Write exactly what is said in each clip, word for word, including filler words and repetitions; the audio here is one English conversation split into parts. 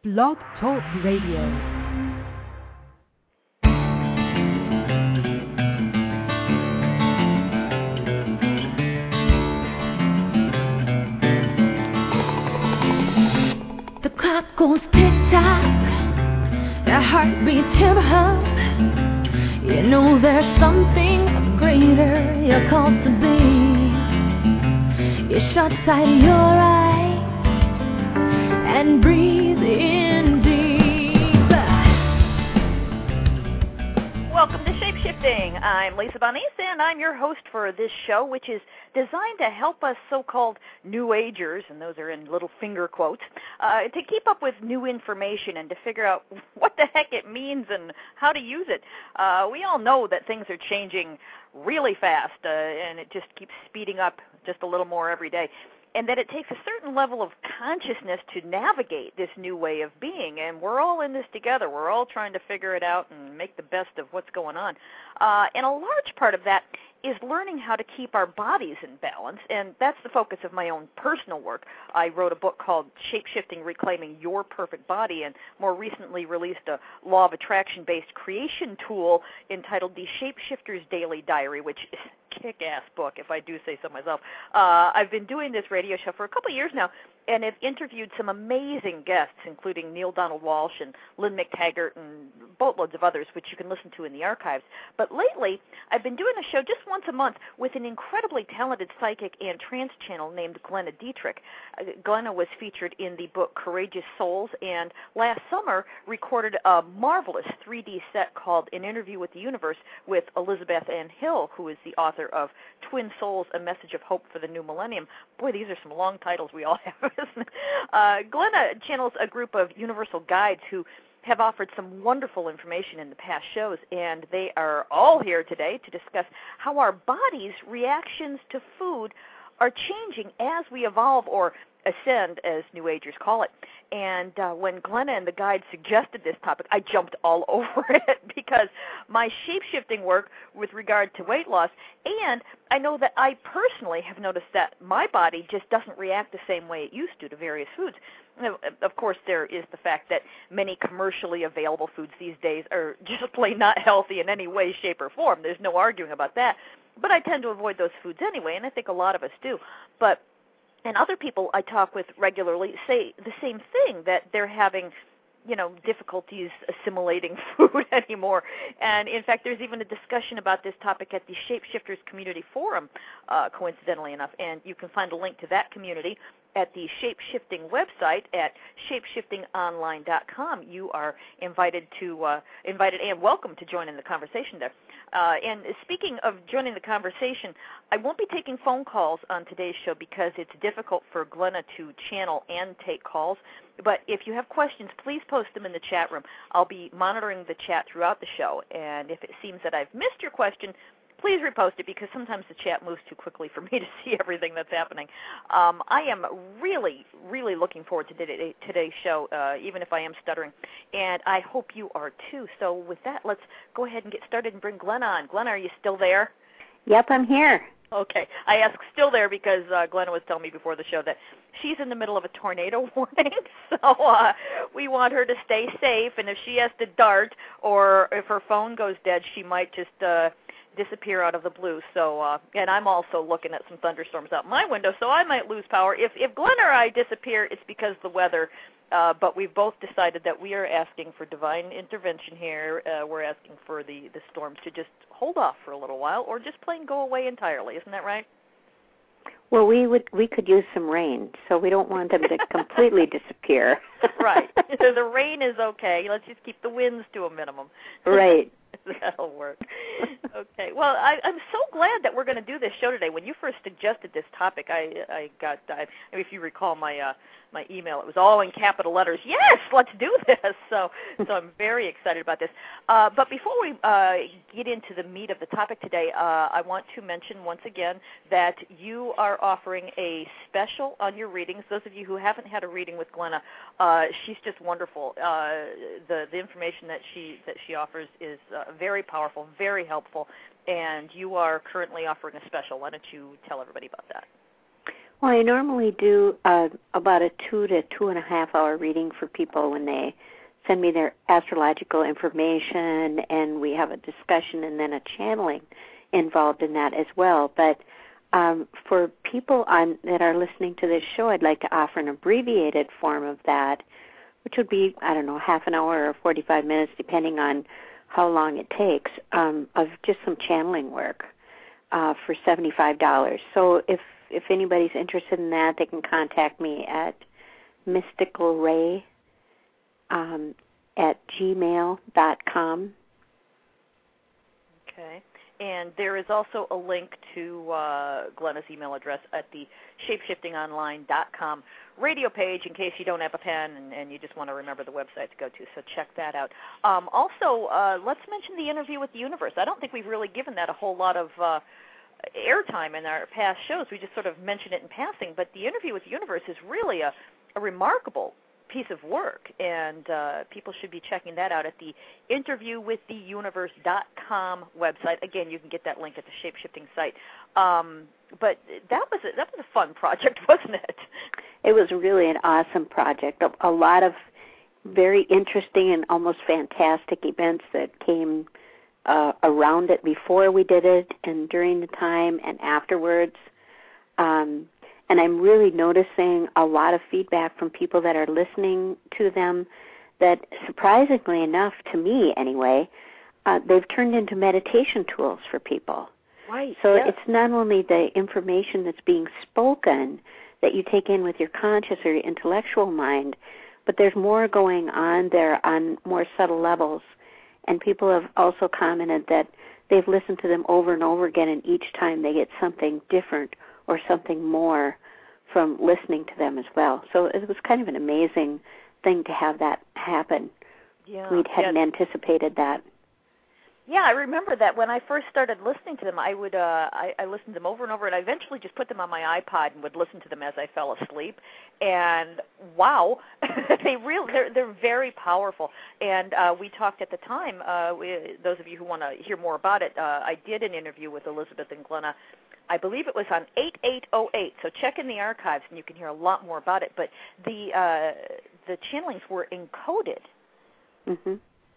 Blog Talk Radio. The clock goes tick-tock, the heart beats hip-hop. You know there's something greater you're called to be. You shut tight your eyes and breathe in deep. Welcome to Shape-Shifting. I'm Lisa Bonise, and I'm your host for this show, which is designed to help us so-called New Agers, and those are in little finger quotes, uh, to keep up with new information and to figure out what the heck it means and how to use it. Uh, we all know that things are changing really fast, uh, and it just keeps speeding up just a little more every day, and that it takes a certain level of consciousness to navigate this new way of being, and we're all in this together. We're all trying to figure it out and make the best of what's going on. Uh, and a large part of that is learning how to keep our bodies in balance, and that's the focus of my own personal work. I wrote a book called Shape-Shifting, Reclaiming Your Perfect Body, and more recently released a law of attraction-based creation tool entitled The Shape-Shifter's Daily Diary, which is a kick-ass book, if I do say so myself. Uh, I've been doing this radio show for a couple years now, and have interviewed some amazing guests, including Neil Donald Walsh and Lynn McTaggart and boatloads of others, which you can listen to in the archives. But lately, I've been doing a show just once a month with an incredibly talented psychic and trance channel named Glenna Dietrich. Uh, Glenna was featured in the book Courageous Souls, and last summer recorded a marvelous three D set called An Interview with the Universe with Elizabeth Ann Hill, who is the author of Twin Souls, A Message of Hope for the New Millennium. Boy, these are some long titles we all have. Uh, Glenna channels a group of universal guides who have offered some wonderful information in the past shows, and they are all here today to discuss how our bodies' reactions to food are changing as we evolve or ascend, as New Agers call it. And uh, when Glenna and the guide suggested this topic, I jumped all over it because my shape-shifting work with regard to weight loss, and I know that I personally have noticed that my body just doesn't react the same way it used to to various foods. Of course, there is the fact that many commercially available foods these days are just plain not healthy in any way, shape, or form. There's no arguing about that. But I tend to avoid those foods anyway, and I think a lot of us do. But And other people I talk with regularly say the same thing, that they're having, you know, difficulties assimilating food anymore. And, in fact, there's even a discussion about this topic at the Shapeshifters Community Forum, uh, coincidentally enough. And you can find a link to that community at the Shape-Shifting website at shape shifting online dot com. You are invited to uh, invited and welcome to join in the conversation there. Uh, and speaking of joining the conversation, I won't be taking phone calls on today's show because it's difficult for Glenna to channel and take calls. But if you have questions, please post them in the chat room. I'll be monitoring the chat throughout the show. And if it seems that I've missed your question, please repost it because sometimes the chat moves too quickly for me to see everything that's happening. Um, I am really, really looking forward to today, today's show, uh, even if I am stuttering, and I hope you are too. So with that, let's go ahead and get started and bring Glenna on. Glenna, are you still there? Yep, I'm here. Okay. I asked still there because uh, Glenna was telling me before the show that she's in the middle of a tornado warning, so uh, we want her to stay safe, and if she has to dart or if her phone goes dead, she might just uh, disappear out of the blue. So, uh, and I'm also looking at some thunderstorms out my window, so I might lose power. If, if Glenn or I disappear, it's because of the weather, uh, but we've both decided that we are asking for divine intervention here. Uh, we're asking for the, the storms to just hold off for a little while or just plain go away entirely. Isn't that right? Well, we would we could use some rain, so we don't want them to completely disappear. Right. The rain is okay. Let's just keep the winds to a minimum. Right. That'll work. Okay. Well, I, I'm so glad that we're going to do this show today. When you first suggested this topic, I, I got, I, if you recall my uh, my email, it was all in capital letters. Yes, let's do this. So, so I'm very excited about this. Uh, but before we uh, get into the meat of the topic today, uh, I want to mention once again that you are offering a special on your readings. Those of you who haven't had a reading with Glenna, uh, she's just wonderful. Uh, the the information that she that she offers is uh, very powerful, very helpful, and you are currently offering a special. Why don't you tell everybody about that? Well, I normally do uh, about a two to two and a half hour reading for people when they send me their astrological information, and we have a discussion and then a channeling involved in that as well. But um, for people on that are listening to this show, I'd like to offer an abbreviated form of that, which would be, I don't know, half an hour or forty-five minutes, depending on how long it takes, um, of just some channeling work uh, for seventy-five dollars. So if, if anybody's interested in that, they can contact me at mysticalray um, at gmail dot com. Okay. And there is also a link to uh, Glenna's email address at the shapeshifting online dot com radio page in case you don't have a pen and, and you just want to remember the website to go to, so check that out. Um, also, uh, let's mention the interview with the universe. I don't think we've really given that a whole lot of uh, airtime in our past shows. We just sort of mentioned it in passing, but the interview with the universe is really a, a remarkable piece of work, and uh, people should be checking that out at the interview with the universe dot com website. Again, you can get that link at the Shapeshifting site. Um, but that was a, that was a fun project, wasn't it? It was really an awesome project. A, a lot of very interesting and almost fantastic events that came uh, around it before we did it, and during the time, and afterwards. Um, And I'm really noticing a lot of feedback from people that are listening to them that, surprisingly enough, to me anyway, uh, they've turned into meditation tools for people. Right. So yes. It's not only the information that's being spoken that you take in with your conscious or your intellectual mind, but there's more going on there on more subtle levels. And people have also commented that they've listened to them over and over again, and each time they get something different or something more from listening to them as well. So it was kind of an amazing thing to have that happen. Yeah, We hadn't yeah. anticipated that. Yeah, I remember that when I first started listening to them, I would uh, I, I listened to them over and over, and I eventually just put them on my iPod and would listen to them as I fell asleep. And wow, they really they're they're very powerful. And uh, we talked at the time. Uh, we, those of you who want to hear more about it, uh, I did an interview with Elizabeth and Glenna. I believe it was on eight eight oh eight, so check in the archives and you can hear a lot more about it. But the uh, the channelings were encoded. Mm-hmm.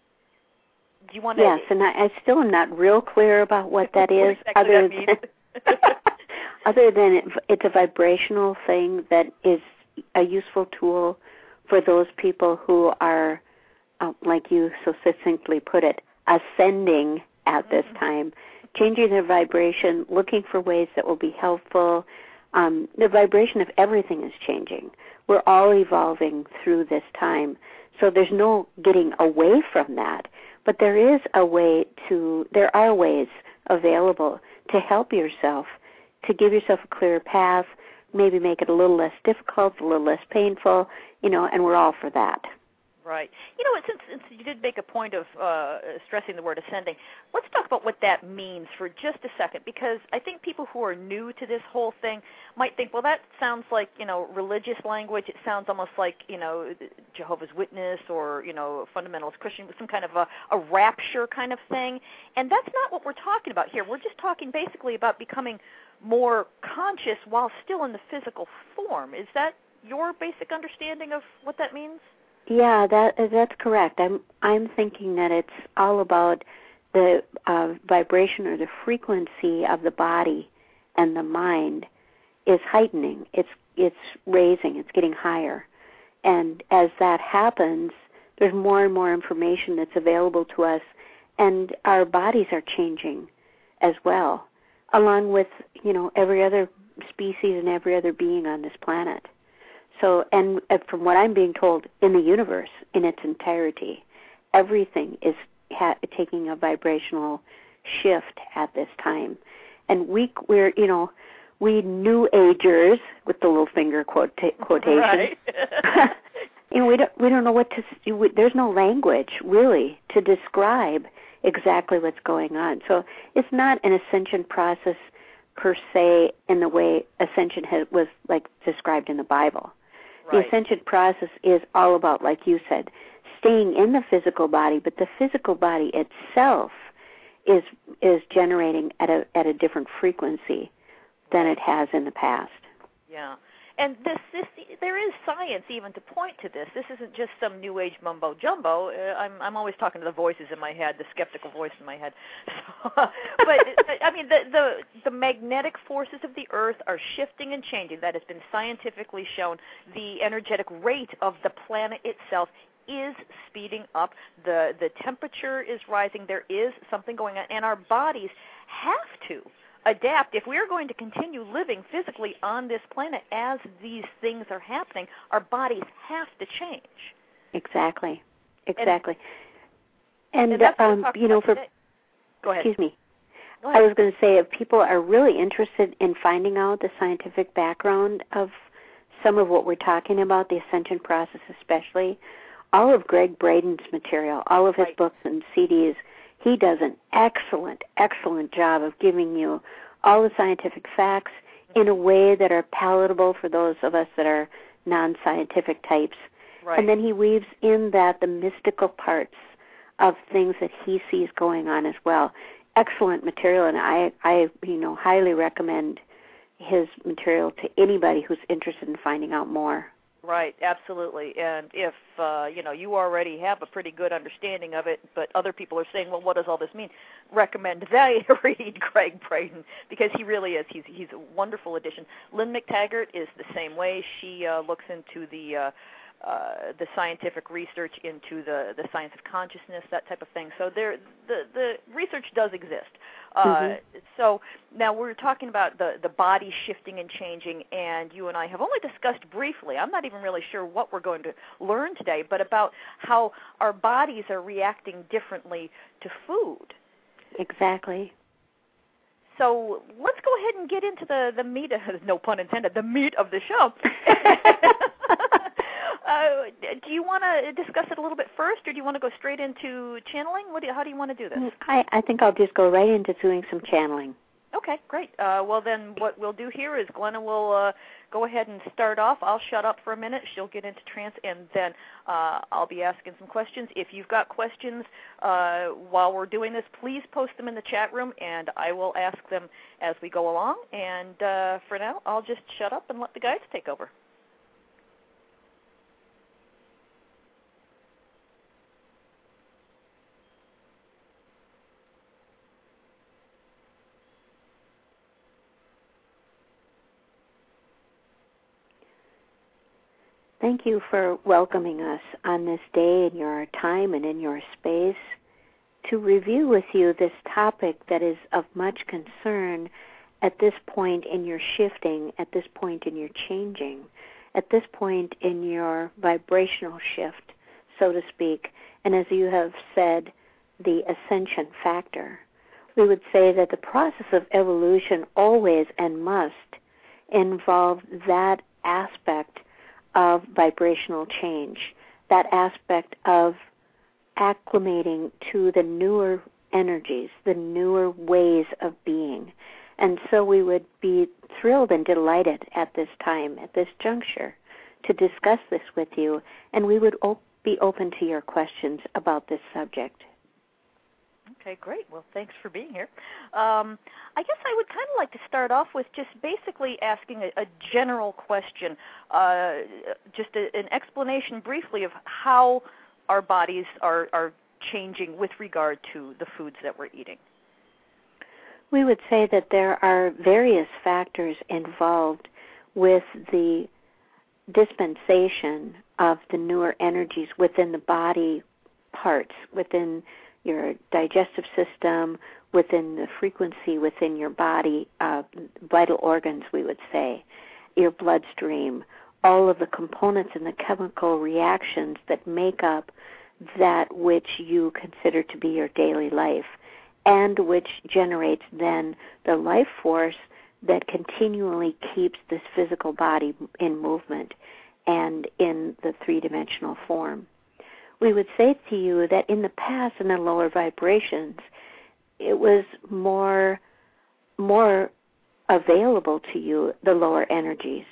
Do you want to? Yes, and I, I still am not real clear about what that is, exactly other that means. than other than it, it's a vibrational thing that is a useful tool for those people who are, uh, like you so succinctly put it, ascending at this mm-hmm. time. Changing their vibration, looking for ways that will be helpful. Um, the vibration of everything is changing. We're all evolving through this time. So there's no getting away from that. But there is a way to, there are ways available to help yourself, to give yourself a clearer path, maybe make it a little less difficult, a little less painful, you know, and we're all for that. Right. You know, since, since you did make a point of uh, stressing the word ascending, let's talk about what that means for just a second, because I think people who are new to this whole thing might think, well, that sounds like, you know, religious language. It sounds almost like, you know, Jehovah's Witness or, you know, fundamentalist Christian, some kind of a, a rapture kind of thing. And that's not what we're talking about here. We're just talking basically about becoming more conscious while still in the physical form. Is that your basic understanding of what that means? Yeah, that that's correct. I'm I'm thinking that it's all about the uh, vibration or the frequency of the body and the mind is heightening. It's it's raising. It's getting higher, and as that happens, there's more and more information that's available to us, and our bodies are changing as well, along with you know every other species and every other being on this planet. So, and from what I'm being told, in the universe, in its entirety, everything is ha- taking a vibrational shift at this time. And we, we're, you know, we New Agers, with the little finger quote, quotation, right. you know, we don't, we don't know what to, we, there's no language, really, to describe exactly what's going on. So it's not an ascension process per se in the way ascension has, was, like, described in the Bible. Right. The ascension process is all about, like you said, staying in the physical body, but the physical body itself is is generating at a at a different frequency than it has in the past. Yeah. And this, this, there is science even to point to this. This isn't just some New Age mumbo jumbo. Uh, I'm, I'm always talking to the voices in my head, the skeptical voice in my head. So, but I mean, the, the the magnetic forces of the Earth are shifting and changing. That has been scientifically shown. The energetic rate of the planet itself is speeding up. The the temperature is rising. There is something going on, and our bodies have to adapt. If we're going to continue living physically on this planet as these things are happening, our bodies have to change. Exactly. Exactly. And, and, and um, you know, for today. Go ahead. Excuse me. Go ahead. I was going to say, if people are really interested in finding out the scientific background of some of what we're talking about, the ascension process especially, all of Gregg Braden's material, all of his right. books and C Ds, he does an excellent, excellent job of giving you all the scientific facts in a way that are palatable for those of us that are non-scientific types. Right. And then he weaves in that the mystical parts of things that he sees going on as well. Excellent material, and I, I, you know, highly recommend his material to anybody who's interested in finding out more. Right, absolutely. And if, uh, you know, you already have a pretty good understanding of it, but other people are saying, well, what does all this mean? Recommend they read Gregg Braden, because he really is. He's he's a wonderful addition. Lynn McTaggart is the same way. She uh, looks into the uh, uh, the scientific research into the, the science of consciousness, that type of thing. So there, the, the research does exist. Uh, mm-hmm. So now we're talking about the, the body shifting and changing, and you and I have only discussed briefly, I'm not even really sure what we're going to learn today, but about how our bodies are reacting differently to food. Exactly. So let's go ahead and get into the, the meat, of, no pun intended, the meat of the show. Uh, do you want to discuss it a little bit first, or do you want to go straight into channeling? What do you, how do you want to do this? I, I think I'll just go right into doing some channeling. Okay, great. Uh, well, then what we'll do here is Glenna will uh, go ahead and start off. I'll shut up for a minute. She'll get into trance, and then uh, I'll be asking some questions. If you've got questions uh, while we're doing this, please post them in the chat room, and I will ask them as we go along. And uh, for now, I'll just shut up and let the guys take over. Thank you for welcoming us on this day in your time and in your space to review with you this topic that is of much concern at this point in your shifting, at this point in your changing, at this point in your vibrational shift, so to speak, and as you have said, the ascension factor. We would say that the process of evolution always and must involve that aspect of vibrational change, that aspect of acclimating to the newer energies, the newer ways of being. And so we would be thrilled and delighted at this time, at this juncture, to discuss this with you, and we would op- be open to your questions about this subject. Okay, great. Well, thanks for being here. Um, I guess I would kind of like to start off with just basically asking a, a general question, uh, just a, an explanation briefly of how our bodies are, are changing with regard to the foods that we're eating. We would say that there are various factors involved with the dispensation of the newer energies within the body parts, within your digestive system, within the frequency within your body, uh, vital organs, we would say, your bloodstream, all of the components and the chemical reactions that make up that which you consider to be your daily life, and which generates then the life force that continually keeps this physical body in movement and in the three-dimensional form. We would say to you that in the past, in the lower vibrations, it was more, more available to you, the lower energies.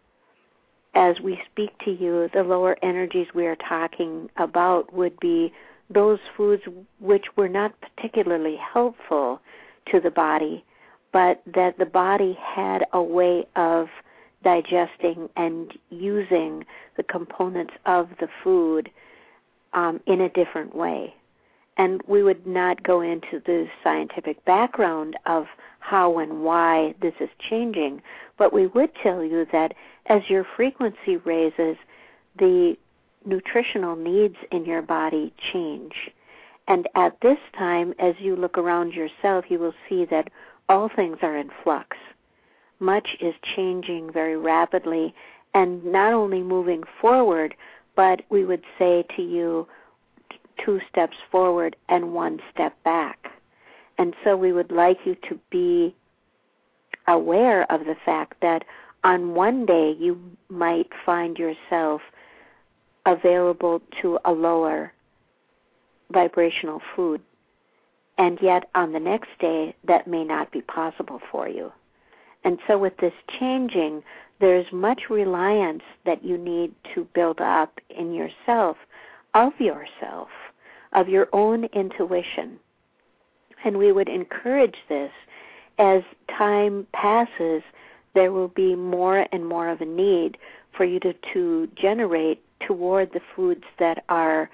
As we speak to you, the lower energies we are talking about would be those foods which were not particularly helpful to the body, but that the body had a way of digesting and using the components of the food um, in a different way. And we would not go into the scientific background of how and why this is changing, but we would tell you that as your frequency raises, the nutritional needs in your body change. And at this time, as you look around yourself, you will see that all things are in flux. Much is changing very rapidly, and not only moving forward, but we would say to you, two steps forward and one step back. And so we would like you to be aware of the fact that on one day you might find yourself available to a lower vibrational food, and yet on the next day that may not be possible for you. And so with this changing, there's much reliance that you need to build up in yourself, of yourself, of your own intuition. And we would encourage this. As time passes, there will be more and more of a need for you to, to generate toward the foods that are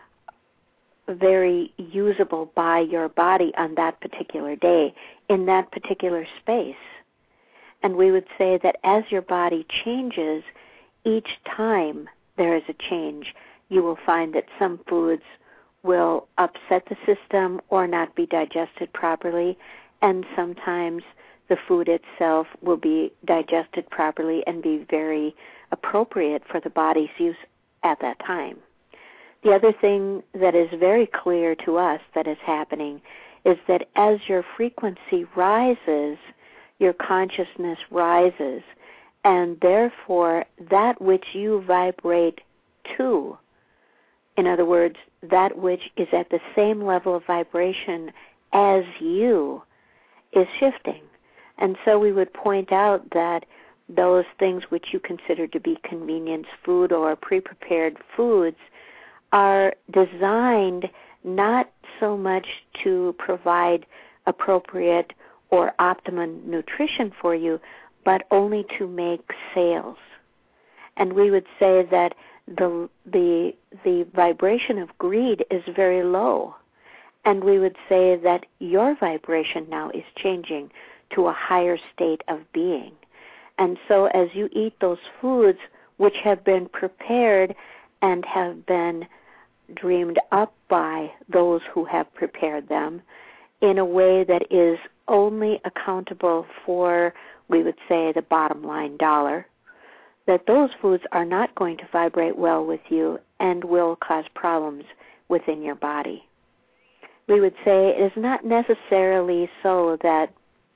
very usable by your body on that particular day, in that particular space. And we would say that as your body changes, each time there is a change, you will find that some foods will upset the system or not be digested properly, and sometimes the food itself will be digested properly and be very appropriate for the body's use at that time. The other thing that is very clear to us that is happening is that as your frequency rises, your consciousness rises, and therefore that which you vibrate to, in other words, that which is at the same level of vibration as you, is shifting. And so we would point out that those things which you consider to be convenience food or pre-prepared foods are designed not so much to provide appropriate or optimum nutrition for you, but only to make sales. And we would say that the the the vibration of greed is very low. And we would say that your vibration now is changing to a higher state of being. And so as you eat those foods which have been prepared and have been dreamed up by those who have prepared them in a way that is only accountable for, we would say, the bottom line dollar, that those foods are not going to vibrate well with you and will cause problems within your body. We would say it is not necessarily so that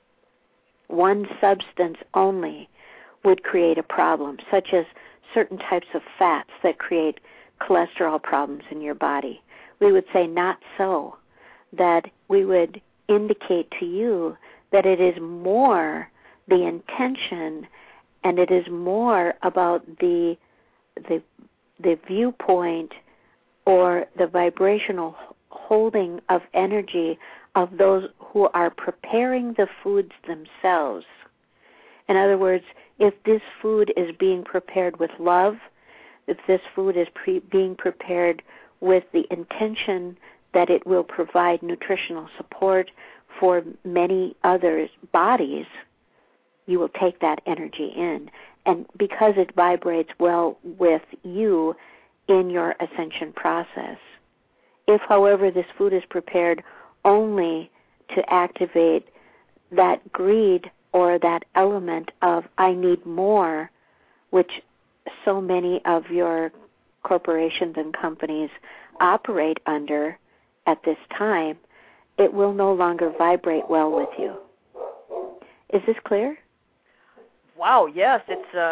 one substance only would create a problem, such as certain types of fats that create cholesterol problems in your body. We would say not so, that we would indicate to you that it is more the intention and it is more about the the the viewpoint or the vibrational holding of energy of those who are preparing the foods themselves. In other words, if this food is being prepared with love, if this food is pre- being prepared with the intention that it will provide nutritional support for many others' bodies, you will take that energy in. And because it vibrates well with you in your ascension process. If, however, this food is prepared only to activate that greed or that element of I need more, which so many of your corporations and companies operate under at this time, it will no longer vibrate well with you. Is this clear? Wow, yes, it's uh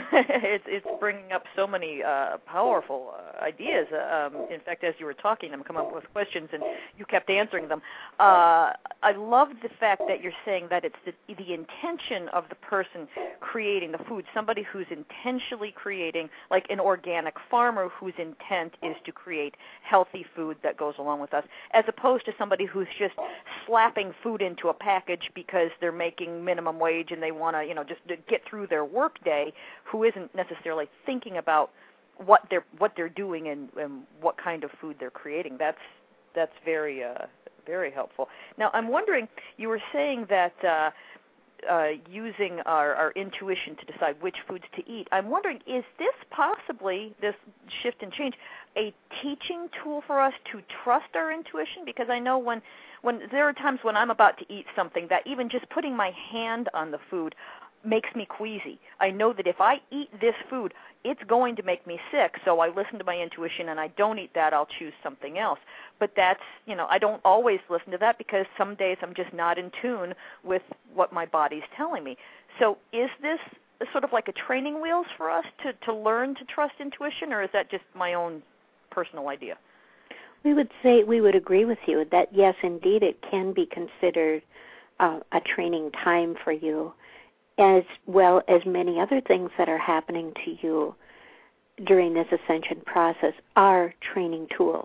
it's it's bringing up so many uh, powerful uh, ideas. Um, in fact, as you were talking, I'm coming up with questions, and you kept answering them. Uh, I love the fact that you're saying that it's the, the intention of the person creating the food, somebody who's intentionally creating, like an organic farmer whose intent is to create healthy food that goes along with us, as opposed to somebody who's just slapping food into a package because they're making minimum wage and they want to, you know, just get through their work day, who isn't necessarily thinking about what they're what they're doing and, and what kind of food they're creating. That's that's very uh, very helpful. Now, I'm wondering, you were saying that uh, uh, using our, our intuition to decide which foods to eat. I'm wondering, is this possibly, this shift and change, a teaching tool for us to trust our intuition? Because I know when, when there are times when I'm about to eat something that even just putting my hand on the food makes me queasy. I know that if I eat this food, it's going to make me sick, so I listen to my intuition, and I don't eat that, I'll choose something else. But that's, you know, I don't always listen to that because some days I'm just not in tune with what my body's telling me. So is this sort of like a training wheels for us to, to learn to trust intuition, or is that just my own personal idea? We would say, we would agree with you that, yes, indeed, it can be considered uh, a training time for you, as well as many other things that are happening to you during this ascension process are training tools.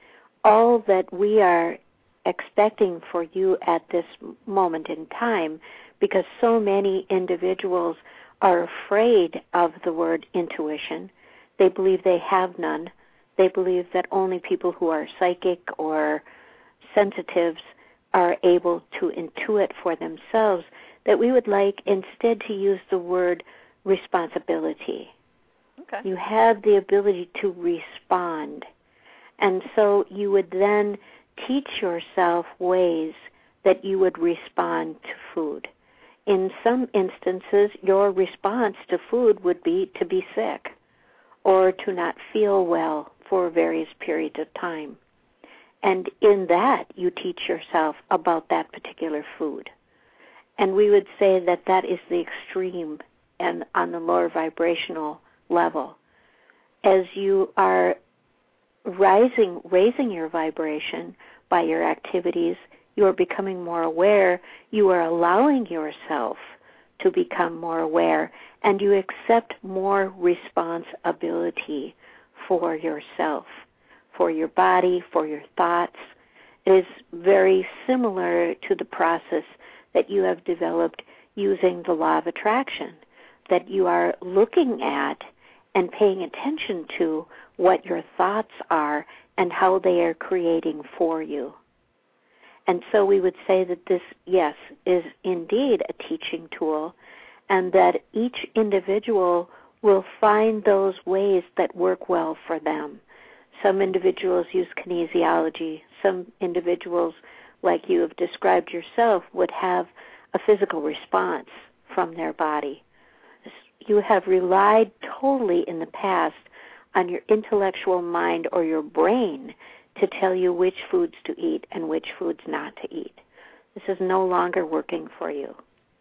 All that we are expecting for you at this moment in time, because so many individuals are afraid of the word intuition. They believe they have none. They believe that only people who are psychic or sensitives are able to intuit for themselves, that we would like instead to use the word responsibility. Okay. You have the ability to respond. And so you would then teach yourself ways that you would respond to food. In some instances, your response to food would be to be sick or to not feel well for various periods of time. And in that, you teach yourself about that particular food. And we would say that that is the extreme and on the lower vibrational level. As you are rising, raising your vibration by your activities, you are becoming more aware. You are allowing yourself to become more aware, and you accept more responsibility for yourself, for your body, for your thoughts. It is very similar to the process that you have developed using the law of attraction, that you are looking at and paying attention to what your thoughts are and how they are creating for you. And so we would say that this, yes, is indeed a teaching tool, and that each individual will find those ways that work well for them. Some individuals use kinesiology. Some individuals, like you have described yourself, would have a physical response from their body. You have relied totally in the past on your intellectual mind or your brain to tell you which foods to eat and which foods not to eat. This is no longer working for you.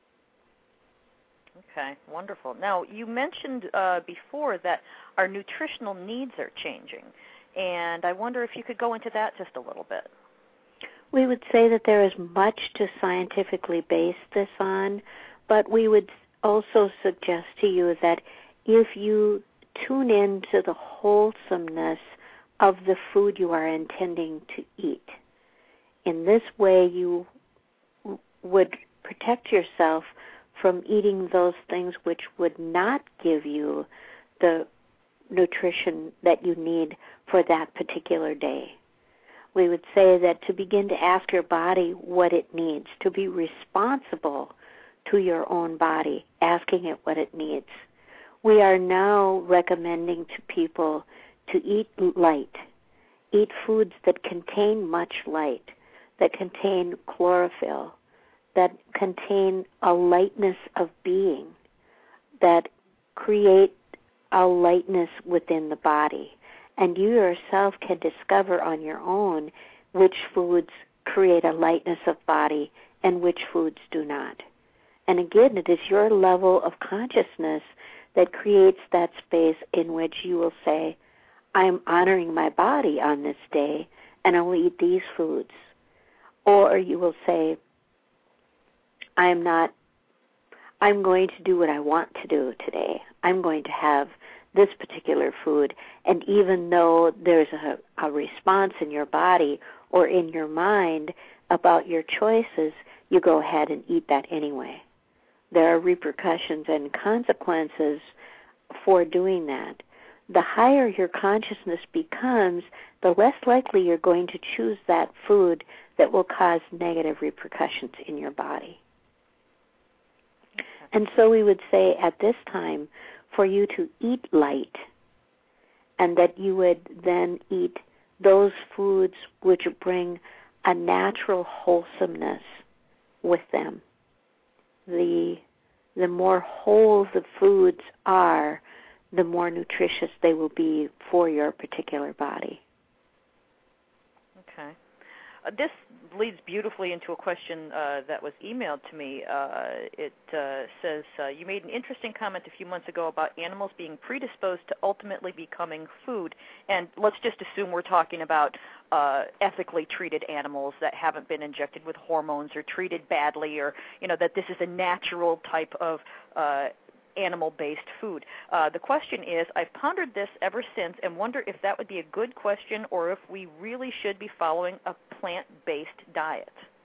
Okay, wonderful. Now, you mentioned uh, before that our nutritional needs are changing, and I wonder if you could go into that just a little bit. We would say that there is much to scientifically base this on, but we would also suggest to you that if you tune in to the wholesomeness of the food you are intending to eat, in this way you would protect yourself from eating those things which would not give you the nutrition that you need for that particular day. We would say that to begin to ask your body what it needs, to be responsible to your own body, asking it what it needs. We are now recommending to people to eat light, eat foods that contain much light, that contain chlorophyll, that contain a lightness of being, that create a lightness within the body. And you yourself can discover on your own which foods create a lightness of body and which foods do not. And again, it is your level of consciousness that creates that space in which you will say, I'm honoring my body on this day, and I will eat these foods. Or you will say, I'm not, I'm going to do what I want to do today. I'm going to have this particular food. And even though there's a, a response in your body or in your mind about your choices, you go ahead and eat that anyway. There are repercussions and consequences for doing that. The higher your consciousness becomes, the less likely you're going to choose that food that will cause negative repercussions in your body. And so we would say at this time for you to eat light, and that you would then eat those foods which bring a natural wholesomeness with them. The, the more whole the foods are, the more nutritious they will be for your particular body. Okay. Uh, this leads beautifully into a question uh, that was emailed to me. Uh, it uh, says, uh, you made an interesting comment a few months ago about animals being predisposed to ultimately becoming food. And let's just assume we're talking about uh, ethically treated animals that haven't been injected with hormones or treated badly, or, you know, that this is a natural type of uh animal-based food. Uh, the question is, I've pondered this ever since and wonder if that would be a good question or if we really should be following a plant-based diet.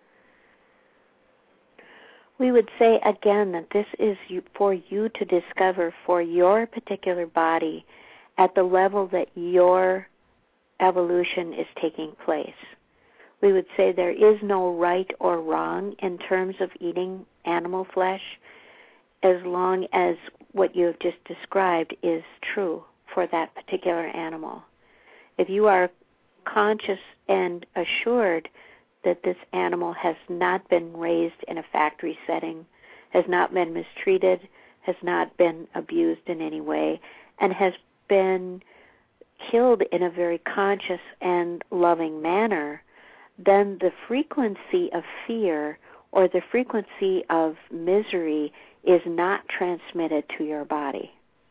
We would say again that this is you, for you to discover for your particular body at the level that your evolution is taking place. We would say there is no right or wrong in terms of eating animal flesh, as long as what you have just described is true for that particular animal. If you are conscious and assured that this animal has not been raised in a factory setting, has not been mistreated, has not been abused in any way, and has been killed in a very conscious and loving manner, then the frequency of fear or the frequency of misery is not transmitted to your body.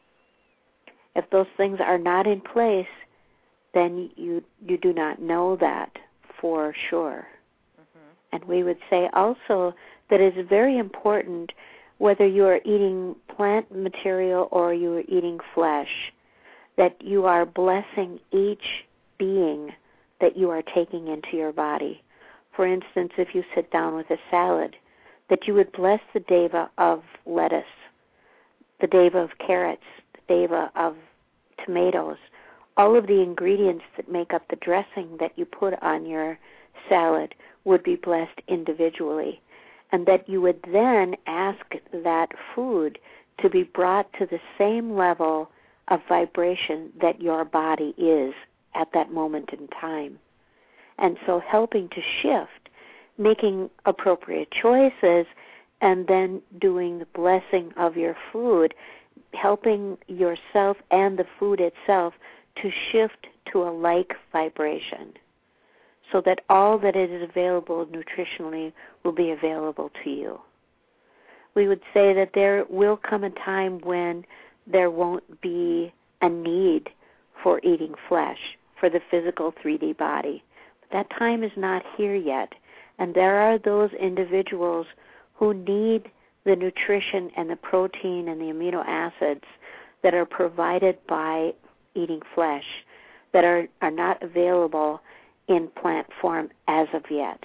If those things are not in place, then you you do not know that for sure. Mm-hmm. And we would say also that it is very important, whether you are eating plant material or you are eating flesh, that you are blessing each being that you are taking into your body. For instance, if you sit down with a salad, that you would bless the deva of lettuce, the deva of carrots, the deva of tomatoes, all of the ingredients that make up the dressing that you put on your salad would be blessed individually, and that you would then ask that food to be brought to the same level of vibration that your body is at that moment in time. And so helping to shift, making appropriate choices, and then doing the blessing of your food, helping yourself and the food itself to shift to a like vibration, so that all that is available nutritionally will be available to you. We would say that there will come a time when there won't be a need for eating flesh for the physical three D body. But that time is not here yet. And there are those individuals who need the nutrition and the protein and the amino acids that are provided by eating flesh that are, are not available in plant form as of yet.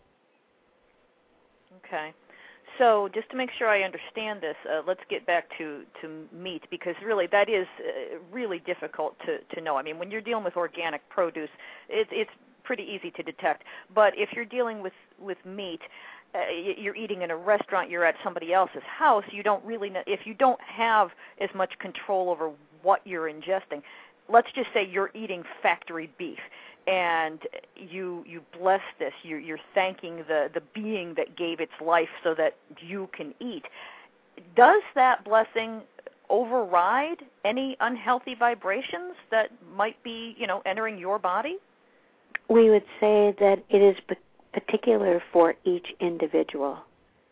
Okay. So just to make sure I understand this, uh, let's get back to, to meat, because really that is uh, really difficult to, to know. I mean, when you're dealing with organic produce, it, it's pretty easy to detect. But if you're dealing with, with meat, uh, you're eating in a restaurant, you're at somebody else's house, you don't really know, if you don't have as much control over what you're ingesting, let's just say you're eating factory beef, and you you bless this, you're, you're thanking the, the being that gave its life so that you can eat. Does that blessing override any unhealthy vibrations that might be, you know, entering your body? We would say that it is particular for each individual.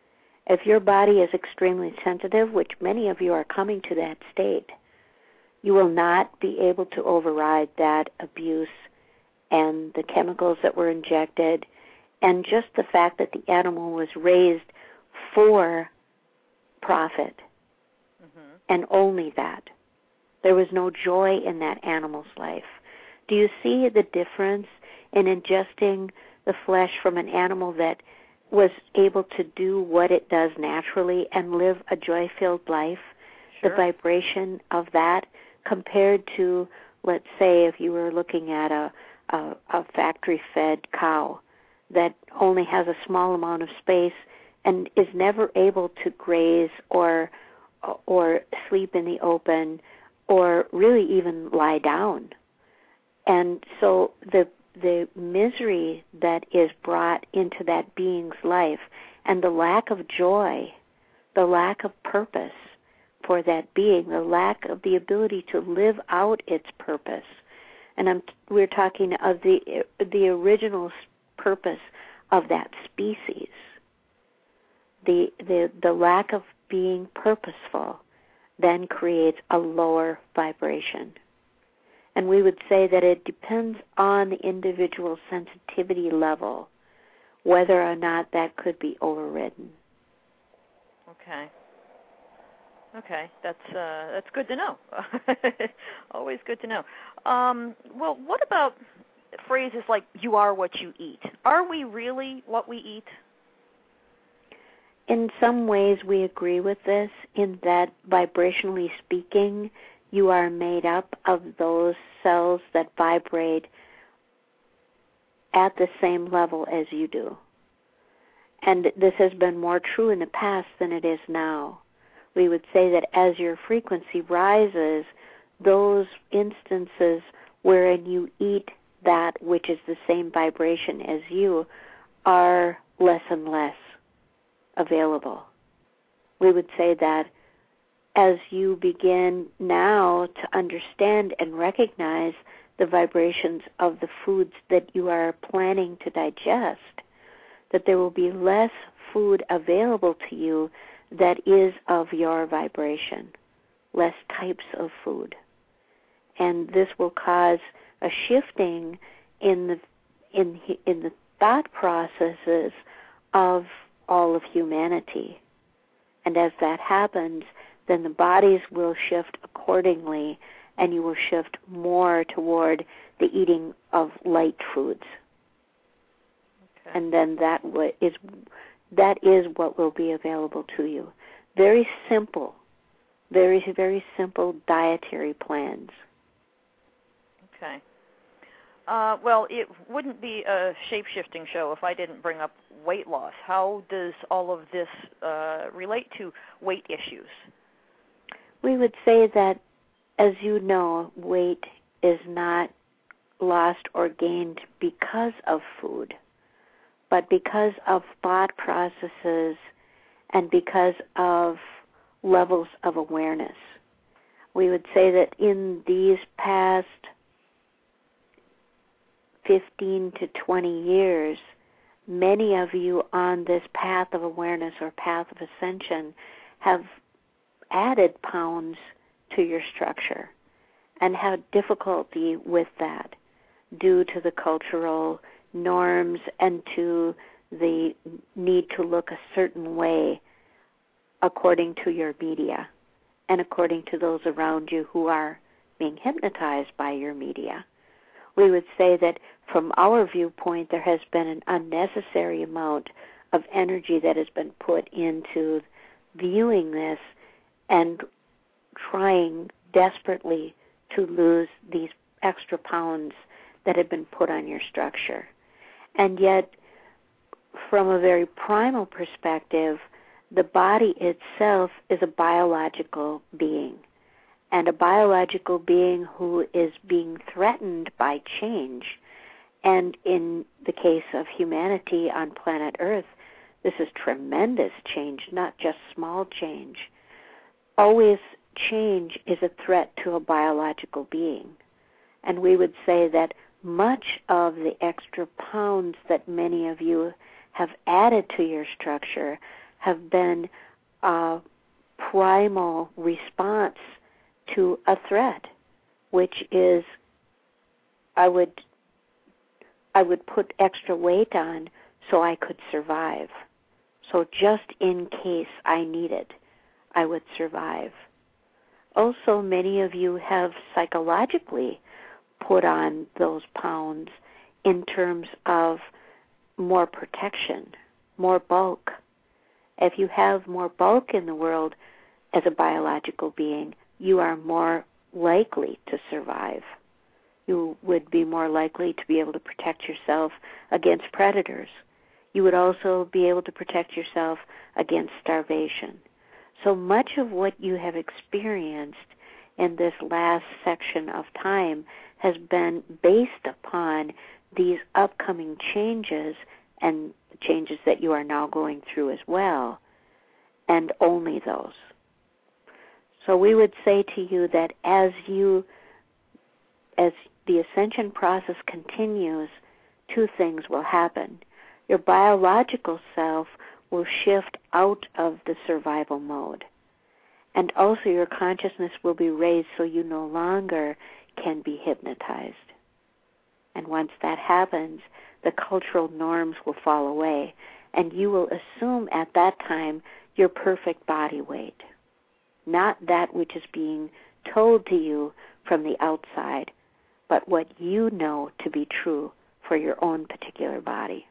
If your body is extremely sensitive, which many of you are coming to that state, you will not be able to override that abuse and the chemicals that were injected and just the fact that the animal was raised for profit, mm-hmm. and only that. There was no joy in that animal's life. Do you see the difference in ingesting the flesh from an animal that was able to do what it does naturally and live a joy-filled life? Sure. The vibration of that compared to, let's say, if you were looking at a, a, a factory-fed cow that only has a small amount of space and is never able to graze or or sleep in the open or really even lie down. And so the the misery that is brought into that being's life and the lack of joy, the lack of purpose for that being, the lack of the ability to live out its purpose. And I'm, we're talking of the the original purpose of that species. The, the the lack of being purposeful then creates a lower vibration. And we would say that it depends on the individual sensitivity level whether or not that could be overridden. Okay. Okay, that's uh, that's good to know. Always good to know. Um, well, what about phrases like "you are what you eat"? Are we really what we eat? In some ways, we agree with this in that, vibrationally speaking, you are made up of those cells that vibrate at the same level as you do. And this has been more true in the past than it is now. We would say that as your frequency rises, those instances wherein you eat that which is the same vibration as you are less and less available. We would say that as you begin now to understand and recognize the vibrations of the foods that you are planning to digest, that there will be less food available to you that is of your vibration, less types of food. And this will cause a shifting in the in in the thought processes of all of humanity. And as that happens, then the bodies will shift accordingly, and you will shift more toward the eating of light foods. Okay. And then that is that is what will be available to you. Very simple, very, very simple dietary plans. Okay. Uh, well, it wouldn't be a shape-shifting show if I didn't bring up weight loss. How does all of this uh, relate to weight issues? We would say that, as you know, weight is not lost or gained because of food, but because of thought processes and because of levels of awareness. We would say that in these past fifteen to twenty years, many of you on this path of awareness or path of ascension have added pounds to your structure and had difficulty with that due to the cultural norms and to the need to look a certain way according to your media and according to those around you who are being hypnotized by your media. We would say that from our viewpoint, there has been an unnecessary amount of energy that has been put into viewing this and trying desperately to lose these extra pounds that have been put on your structure. And yet, from a very primal perspective, the body itself is a biological being. And a biological being who is being threatened by change. And in the case of humanity on planet Earth, this is tremendous change, not just small change. Always change is a threat to a biological being. And we would say that much of the extra pounds that many of you have added to your structure have been a primal response to a threat, which is I would I would put extra weight on so I could survive. So just in case I need it, I would survive. Also, many of you have psychologically put on those pounds in terms of more protection, more bulk. If you have more bulk in the world as a biological being, you are more likely to survive. You would be more likely to be able to protect yourself against predators. You would also be able to protect yourself against starvation. So much of what you have experienced in this last section of time has been based upon these upcoming changes and changes that you are now going through as well, and only those. So we would say to you that as you, as the ascension process continues, two things will happen. Your biological self will shift out of the survival mode. And also your consciousness will be raised so you no longer can be hypnotized. And once that happens, the cultural norms will fall away, and you will assume at that time your perfect body weight, not that which is being told to you from the outside, but what you know to be true for your own particular body.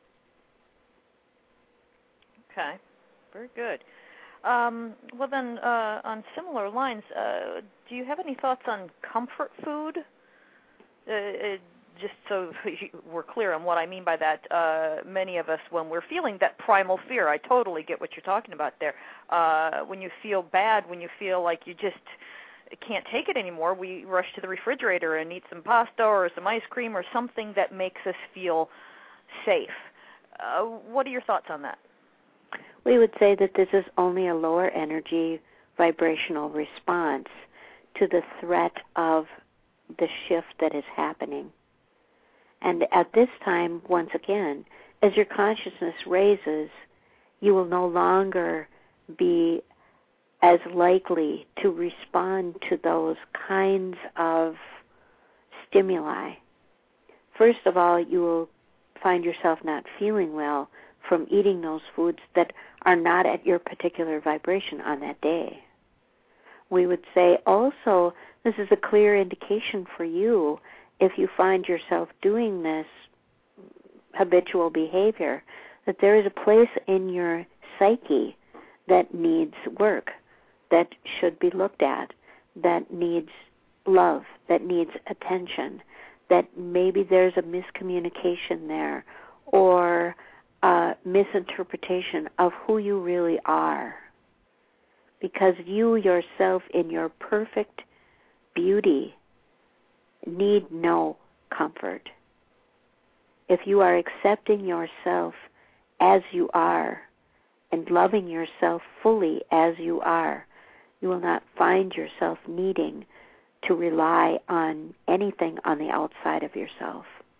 Okay, very good. Um, well then, uh, on similar lines, uh, do you have any thoughts on comfort food? Uh, uh, just so we're clear on what I mean by that, uh, many of us, when we're feeling that primal fear, I totally get what you're talking about there. Uh, when you feel bad, when you feel like you just can't take it anymore, we rush to the refrigerator and eat some pasta or some ice cream or something that makes us feel safe. Uh, what are your thoughts on that? We would say that this is only a lower energy vibrational response to the threat of the shift that is happening. And at this time, once again, as your consciousness raises, you will no longer be as likely to respond to those kinds of stimuli. First of all, you will find yourself not feeling well from eating those foods that are not at your particular vibration on that day. We would say also this is a clear indication for you if you find yourself doing this habitual behavior, that there is a place in your psyche that needs work, that should be looked at, that needs love, that needs attention, that maybe there's a miscommunication there or a misinterpretation of who you really are. Because you yourself in your perfect beauty need no comfort. If you are accepting yourself as you are and loving yourself fully as you are, you will not find yourself needing to rely on anything on the outside of yourself.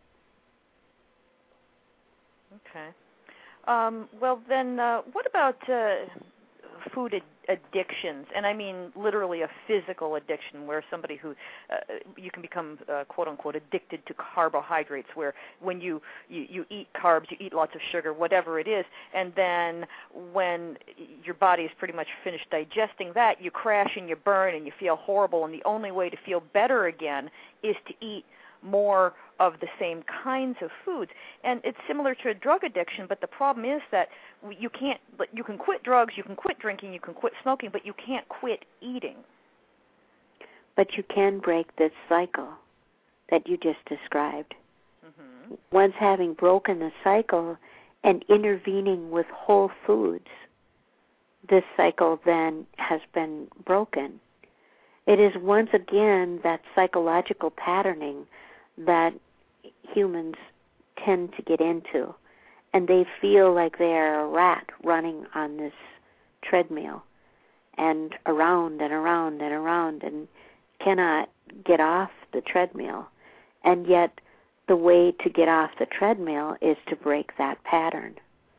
Okay. Um, well, then, uh, what about uh, food ad- addictions? And I mean literally a physical addiction where somebody who, uh, you can become, uh, quote-unquote, addicted to carbohydrates, where when you, you, you eat carbs, you eat lots of sugar, whatever it is, and then when your body is pretty much finished digesting that, you crash and you burn and you feel horrible, and the only way to feel better again is to eat more of the same kinds of foods. And it's similar to a drug addiction, but the problem is that you can't, you can quit drugs, you can quit drinking, you can quit smoking, but you can't quit eating. But you can break this cycle that you just described. Mm-hmm. Once having broken the cycle and intervening with whole foods, this cycle then has been broken. It is once again that psychological patterning that humans tend to get into, and they feel like they're a rat running on this treadmill and around and around and around and cannot get off the treadmill. And yet the way to get off the treadmill is to break that pattern.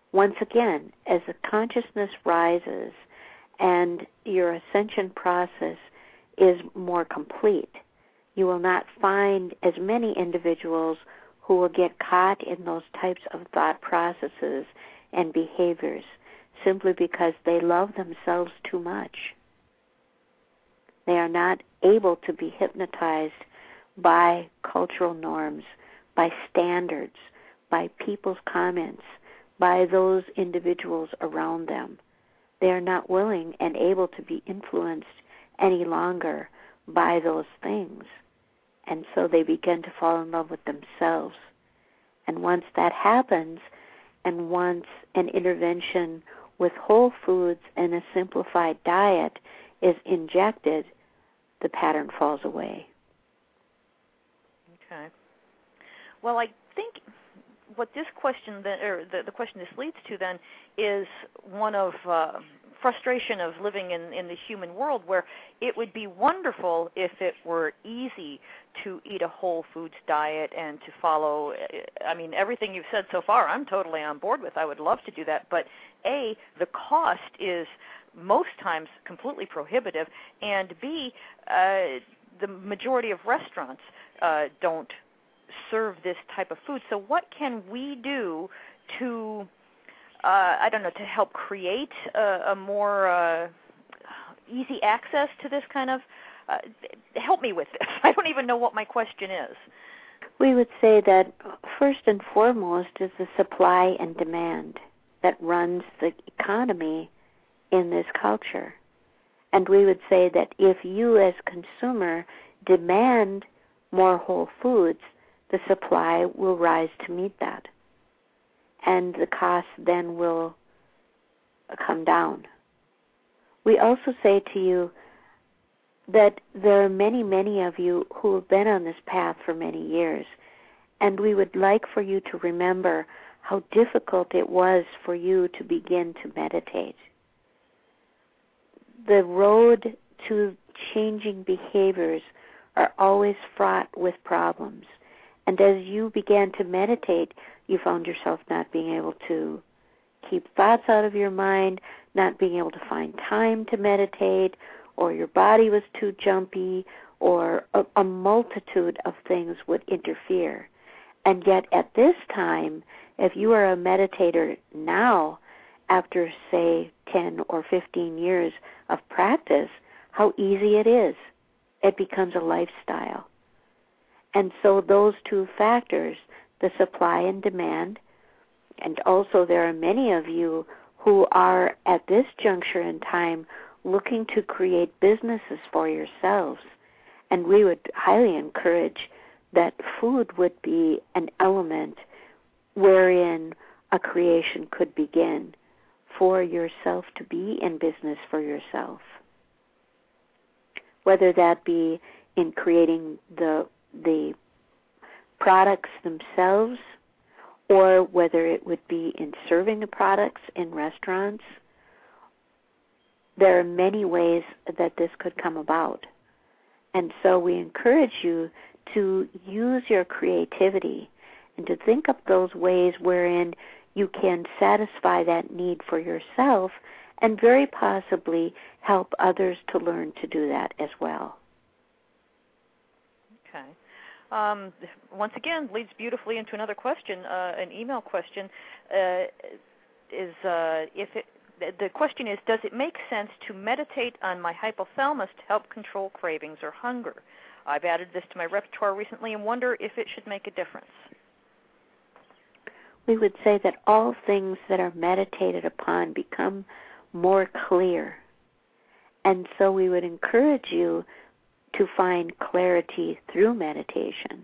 once again, as the consciousness rises and your ascension process is more complete, you will not find as many individuals who will get caught in those types of thought processes and behaviors simply because they love themselves too much. They are not able to be hypnotized by cultural norms, by standards, by people's comments, by those individuals around them. They are not willing and able to be influenced any longer by those things. And so they begin to fall in love with themselves. And once that happens, and once an intervention with whole foods and a simplified diet is injected, the pattern falls away. Okay. Well, I think what this question, then, or the, the question this leads to then, is one of uh, frustration of living in, in the human world, where it would be wonderful if it were easy to eat a whole foods diet and to follow, I mean, everything you've said so far, I'm totally on board with. I would love to do that. But A, the cost is most times completely prohibitive, and B, uh, the majority of restaurants uh, don't serve this type of food. So what can we do to, uh, I don't know, to help create a, a more uh, easy access to this kind of, uh, help me with this. I don't even know what my question is. We would say that first and foremost is the supply and demand that runs the economy in this culture. And we would say that if you as consumer demand more whole foods, the supply will rise to meet that. And the cost then will come down. We also say to you that there are many, many of you who have been on this path for many years, and we would like for you to remember how difficult it was for you to begin to meditate. The road to changing behaviors are always fraught with problems. And as you began to meditate, you found yourself not being able to keep thoughts out of your mind, not being able to find time to meditate, or your body was too jumpy, or a, a multitude of things would interfere. And yet at this time, if you are a meditator now, after, say, ten or fifteen years of practice, how easy it is. It becomes a lifestyle. And so those two factors, the supply and demand, and also there are many of you who are at this juncture in time looking to create businesses for yourselves. And we would highly encourage that food would be an element wherein a creation could begin for yourself to be in business for yourself. Whether that be in creating the the products themselves, or whether it would be in serving the products in restaurants. There are many ways that this could come about. And so we encourage you to use your creativity and to think of those ways wherein you can satisfy that need for yourself and very possibly help others to learn to do that as well. Okay. Um, once again, leads beautifully into another question, uh, an email question. Uh, is uh, if it, the question is, does it make sense to meditate on my hypothalamus to help control cravings or hunger? I've added this to my repertoire recently and wonder if it should make a difference. We would say that all things that are meditated upon become more clear. And so we would encourage you to find clarity through meditation.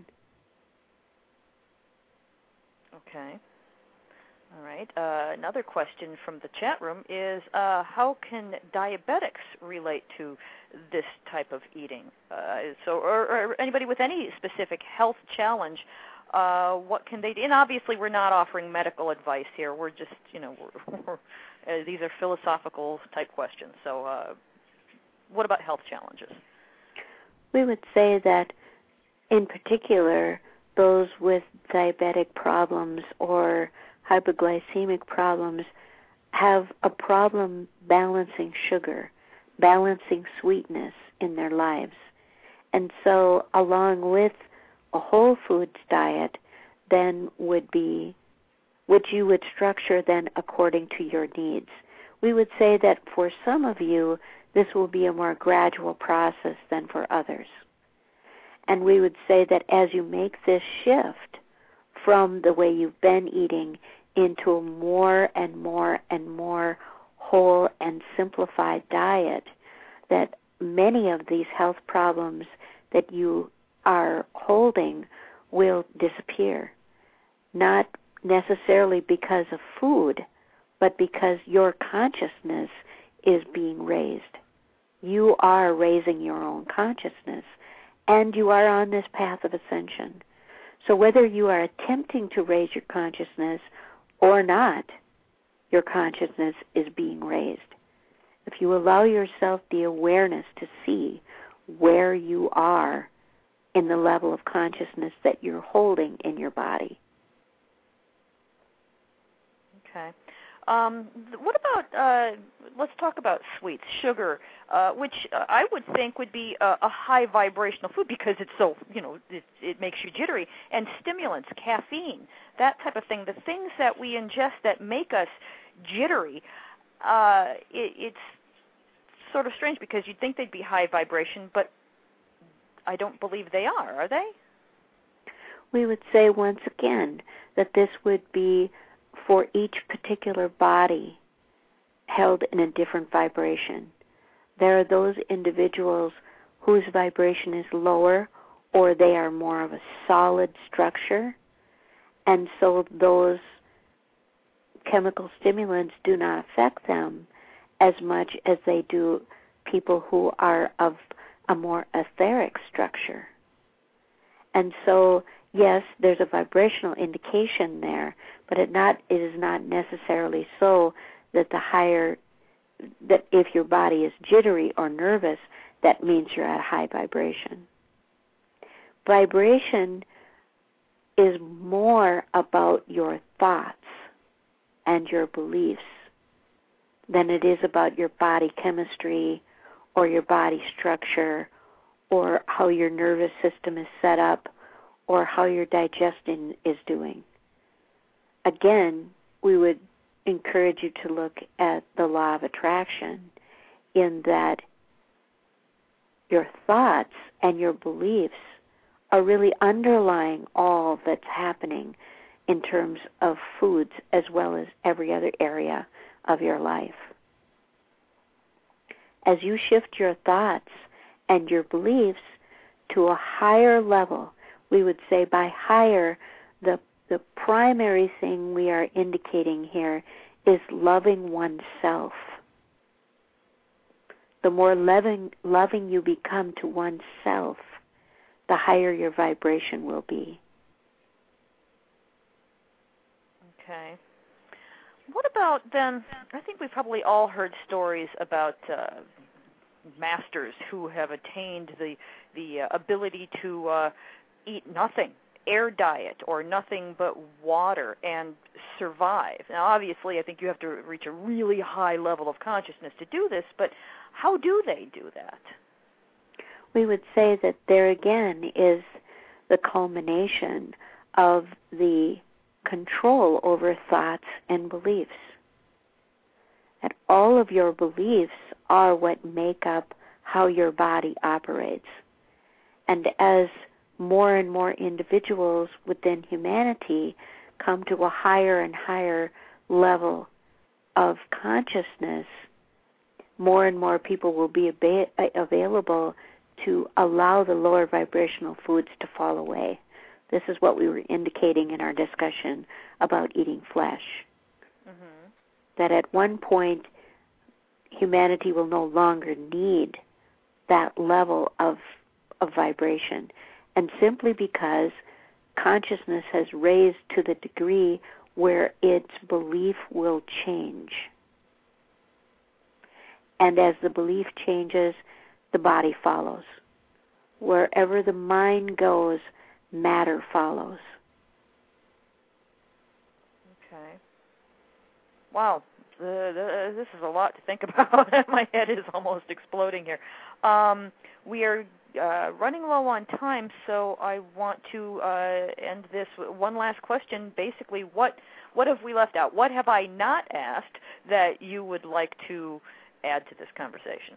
Okay. All right. Uh, another question from the chat room is, uh, how can diabetics relate to this type of eating? Uh, so, or, or anybody with any specific health challenge, uh, what can they do? And obviously we're not offering medical advice here. We're just, you know, we're, we're, uh, these are philosophical type questions. So uh, what about health challenges? We would say that in particular those with diabetic problems or hypoglycemic problems have a problem balancing sugar, balancing sweetness in their lives. And so along with a whole foods diet then would be, which you would structure then according to your needs. We would say that for some of you, this will be a more gradual process than for others. And we would say that as you make this shift from the way you've been eating into a more and more and more whole and simplified diet, that many of these health problems that you are holding will disappear. Not necessarily because of food, but because your consciousness is being raised. You are raising your own consciousness, and you are on this path of ascension. So whether you are attempting to raise your consciousness or not, your consciousness is being raised. If you allow yourself the awareness to see where you are in the level of consciousness that you're holding in your body. Okay. Um, what about, uh, let's talk about sweets, sugar, uh, which uh, I would think would be a, a high vibrational food because it's so, you know, it, it makes you jittery, and stimulants, caffeine, that type of thing, the things that we ingest that make us jittery, uh, it, it's sort of strange because you'd think they'd be high vibration, but I don't believe they are, are they? We would say once again that this would be for each particular body held in a different vibration. There are those individuals whose vibration is lower or they are more of a solid structure, and so those chemical stimulants do not affect them as much as they do people who are of a more etheric structure. And so, yes, there's a vibrational indication there, but it not it is not necessarily so that the higher, that if your body is jittery or nervous, that means you're at high vibration. Vibration is more about your thoughts and your beliefs than it is about your body chemistry or your body structure or how your nervous system is set up or how your digestion is doing. Again, we would encourage you to look at the law of attraction in that your thoughts and your beliefs are really underlying all that's happening in terms of foods as well as every other area of your life. As you shift your thoughts and your beliefs to a higher level, we would say by higher, the the primary thing we are indicating here is loving oneself. The more loving, loving you become to oneself, the higher your vibration will be. Okay. What about then, I think we've probably all heard stories about uh, masters who have attained the, the uh, ability to uh, eat nothing, air diet, or nothing but water and survive. Now, obviously, I think you have to reach a really high level of consciousness to do this, but how do they do that? We would say that there again is the culmination of the control over thoughts and beliefs. That all of your beliefs are what make up how your body operates. And as more and more individuals within humanity come to a higher and higher level of consciousness, more and more people will be ab- available to allow the lower vibrational foods to fall away. This is what we were indicating in our discussion about eating flesh. Mm-hmm. That at one point, humanity will no longer need that level of, of vibration. And simply because consciousness has raised to the degree where its belief will change. And as the belief changes, the body follows. Wherever the mind goes, matter follows. Okay. Wow. Uh, uh, this is a lot to think about. My head is almost exploding here. Um, we are uh, running low on time, so I want to uh, end this with one last question. Basically, what what have we left out? What have I not asked that you would like to add to this conversation?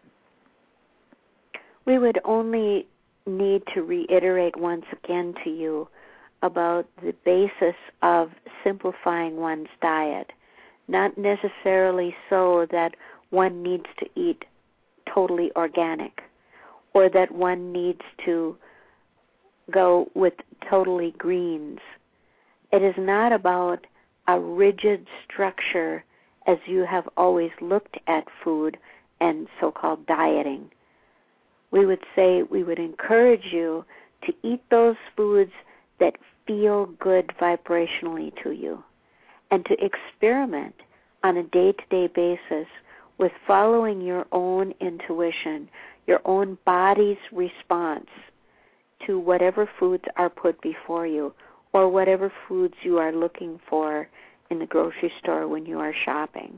We would only need to reiterate once again to you about the basis of simplifying one's diet. Not necessarily so that one needs to eat totally organic or that one needs to go with totally greens. It is not about a rigid structure as you have always looked at food and so-called dieting. We would say we would encourage you to eat those foods that feel good vibrationally to you, and to experiment on a day-to-day basis with following your own intuition, your own body's response to whatever foods are put before you or whatever foods you are looking for in the grocery store when you are shopping.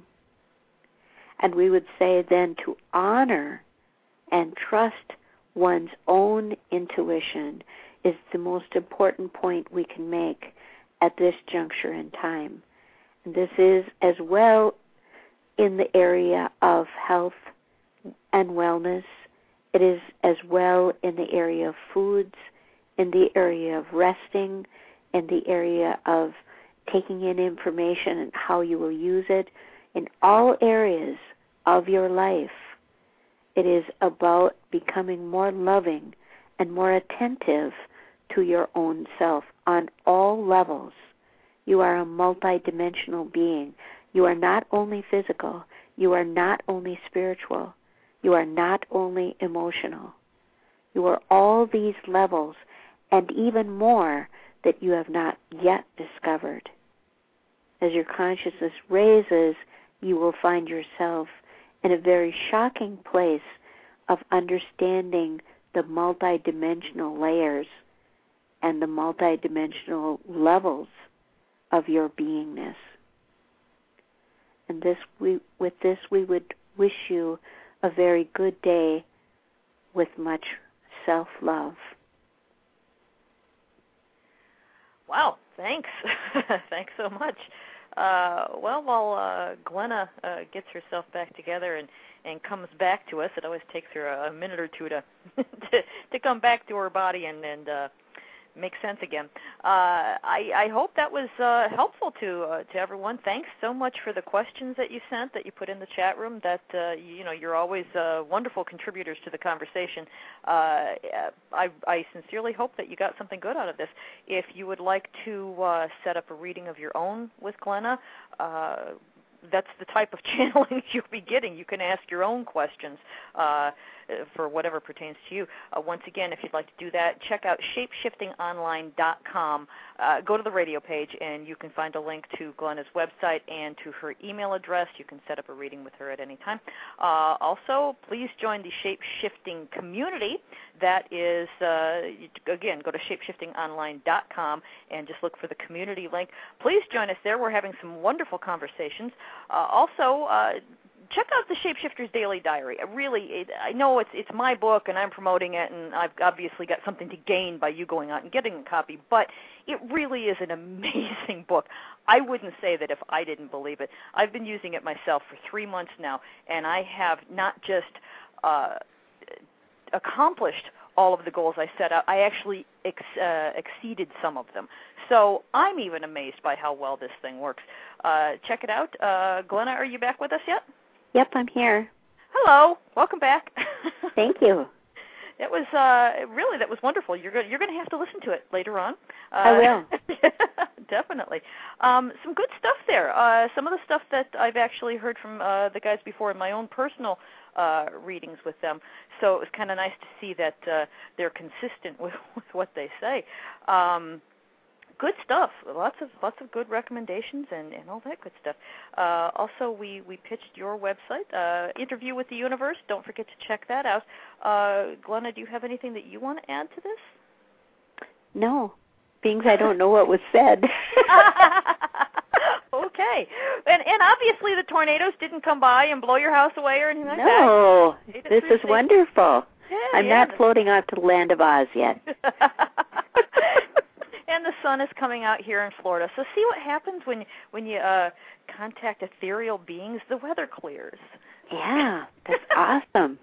And we would say then to honor and trust one's own intuition is the most important point we can make at this juncture in time. And this is as well in the area of health and wellness. It is as well in the area of foods, in the area of resting, in the area of taking in information and how you will use it. In all areas of your life, it is about becoming more loving and more attentive to your own self on all levels. You are a multidimensional being. You are not only physical. You are not only spiritual. You are not only emotional. You are all these levels and even more that you have not yet discovered. As your consciousness raises, you will find yourself in a very shocking place of understanding the multidimensional layers and the multidimensional levels of your beingness. And this, we, with this, we would wish you a very good day with much self-love. Wow, thanks. Thanks so much. Uh, well, while uh, Glenna uh, gets herself back together and, and comes back to us, it always takes her a, a minute or two to to, to come back to her body and, and uh, make sense again. Uh, I, I hope that was uh, helpful to uh, to everyone. Thanks so much for the questions that you sent, that you put in the chat room. That uh, you know, you're always uh, wonderful contributors to the conversation. Uh, I, I sincerely hope that you got something good out of this. If you would like to uh, set up a reading of your own with Glenna, uh, that's the type of channeling you'll be getting. You can ask your own questions uh, for whatever pertains to you. Uh, once again, if you'd like to do that, check out shape shifting online dot com. Uh, go to the radio page, and you can find a link to Glenna's website and to her email address. You can set up a reading with her at any time. Uh, also, please join the Shape Shifting community. That is, uh, again, go to shape shifting online dot com and just look for the community link. Please join us there. We're having some wonderful conversations. Uh, also, uh, check out the Shapeshifters Daily Diary. I really, it, I know it's it's my book, and I'm promoting it, and I've obviously got something to gain by you going out and getting a copy, but it really is an amazing book. I wouldn't say that if I didn't believe it. I've been using it myself for three months now, and I have not just uh, accomplished all of the goals I set out, I actually ex, uh, exceeded some of them. So I'm even amazed by how well this thing works. Uh, check it out. Uh, Glenna, are you back with us yet? Yep, I'm here. Hello. Welcome back. Thank you. It was uh, really, that was wonderful. You're going you're going to have to listen to it later on. Uh, I will. Definitely. Um, some good stuff there. Uh, some of the stuff that I've actually heard from uh, the guys before in my own personal uh, readings with them. So it was kind of nice to see that uh, they're consistent with, with what they say. Um, good stuff. Lots of lots of good recommendations and, and all that good stuff. Uh, also, we, we pitched your website, uh, Interview with the Universe. Don't forget to check that out. Uh, Glenna, do you have anything that you want to add to this? No, being I don't know what was said. okay. And and obviously the tornadoes didn't come by and blow your house away or anything like no, that. No, this is wonderful. Yeah, I'm yeah, not floating off to the land of Oz yet. And the sun is coming out here in Florida. So see what happens when when you uh, contact ethereal beings. The weather clears. Yeah, that's awesome.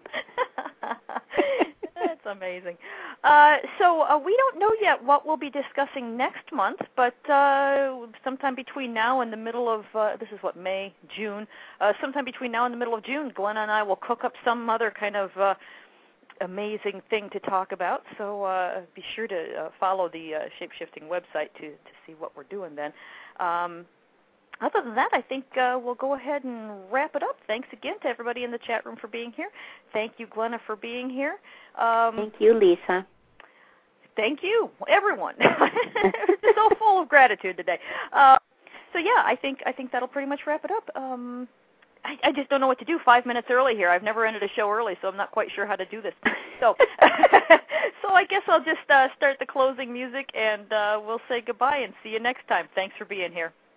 That's amazing. Uh, so uh, we don't know yet what we'll be discussing next month, but uh, sometime between now and the middle of, uh, this is what, May, June, uh, sometime between now and the middle of June, Glenna and I will cook up some other kind of uh, amazing thing to talk about. So uh, be sure to uh, follow the uh, Shapeshifting website to, to see what we're doing then. Um, Other than that, I think uh, we'll go ahead and wrap it up. Thanks again to everybody in the chat room for being here. Thank you, Glenna, for being here. Um, thank you, Lisa. Thank you, everyone. So full of gratitude today. Uh, so yeah, I think I think that'll pretty much wrap it up. Um, I, I just don't know what to do five minutes early here. I've never ended a show early, so I'm not quite sure how to do this. So, so I guess I'll just uh, start the closing music, and uh, we'll say goodbye and see you next time. Thanks for being here.